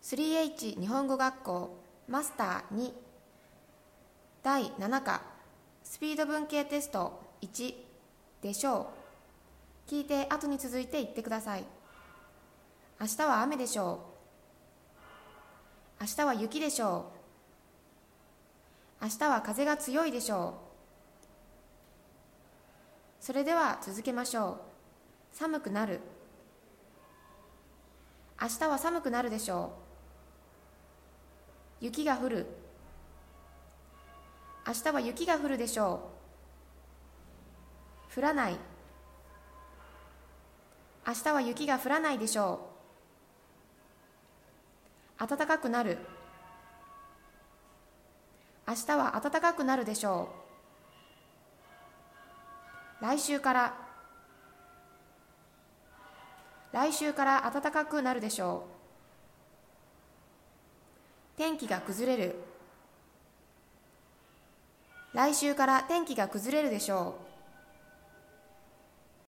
3H 日本語学校マスター2第7課スピード文系テスト1でしょう。聞いて後に続いて言ってください。明日は雨でしょう。明日は雪でしょう。明日は風が強いでしょう。それでは続けましょう。寒くなる。明日は寒くなるでしょう。雪が降る。明日は雪が降るでしょう。降らない。明日は雪が降らないでしょう。暖かくなる。明日は暖かくなるでしょう。来週から暖かくなるでしょう。天気が崩れる。来週から天気が崩れるでしょう。